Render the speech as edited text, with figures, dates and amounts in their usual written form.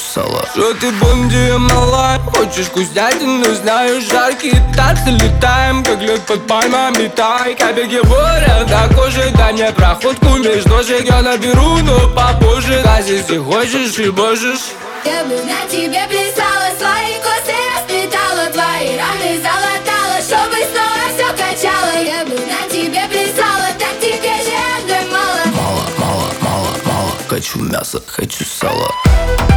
сало. Что ты бонди, малая? Хочешь вкуснятину, знаешь, жаркие танцы. Летаем, как лед под пальмами, тай. Кабельки борят до кожи, дай мне проходку между ножек. Я наберу, но попозже. Гази, если хочешь и можешь. Я бы на тебе плясала, свои косы расплетала, твои раны залатала, чтобы снова все качало. Я бы на тебе плясала, так тебе же мало. Мало, мало, мало, мало. Хочу мяса, хочу сала.